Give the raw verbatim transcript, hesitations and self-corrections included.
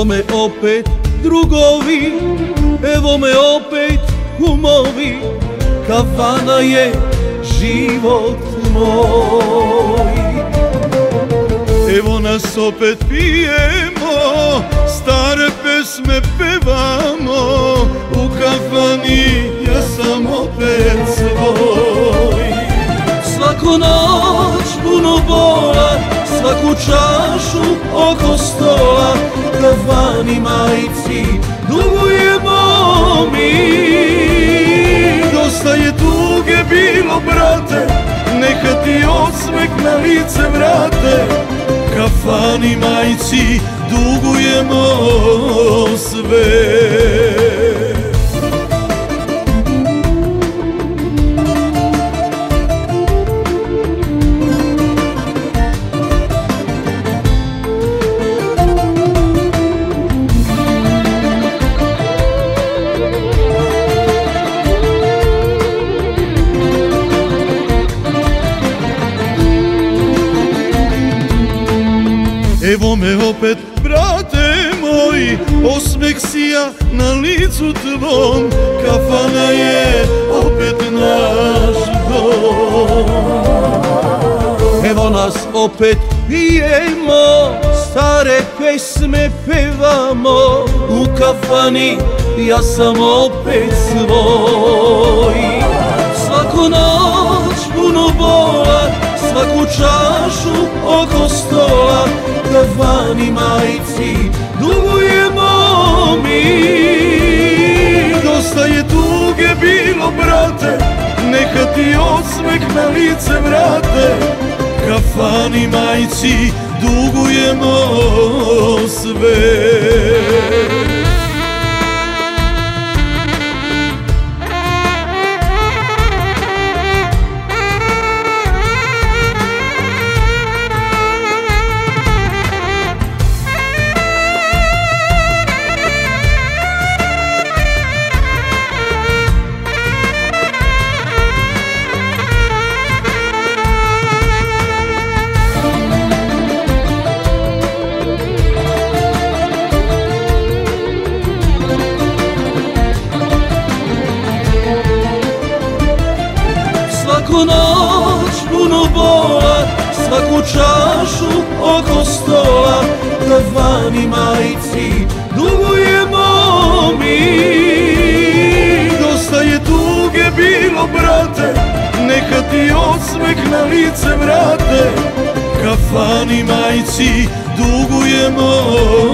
Evo me opet drugovi, evo me opet kumovi, kafana je život moj. Evo nas opet pijemo, stare pesme pevamo, u kafani ja sam opet svoj. Svaku noć puno bola, svaku čašu oko stola, kafani majci dugujemo mi. Dosta je tuge bilo, brate, neka ti osmeh na lice vrate, kafani majci dugujemo sve. Evo me opet, brate moj, osmeh sija na licu tvom, kafana je opet naš dom. Evo nas opet pijemo, stare pesme pevamo, u kafani ja sam opet svoj. Svaku noć puno bola, svaku čašu oko stola, kafani majci dugujemo mi. Dosta je tuge bilo, brate, neka ti osmeh na lice vrate, kafani majci dugujemo sve. Svaku noć puno bola, svaku čašu oko stola, kafani majci dugujemo mi. Dosta je tuge bilo, brate, neka ti osmeh na lice vrate, kafani majci dugujemo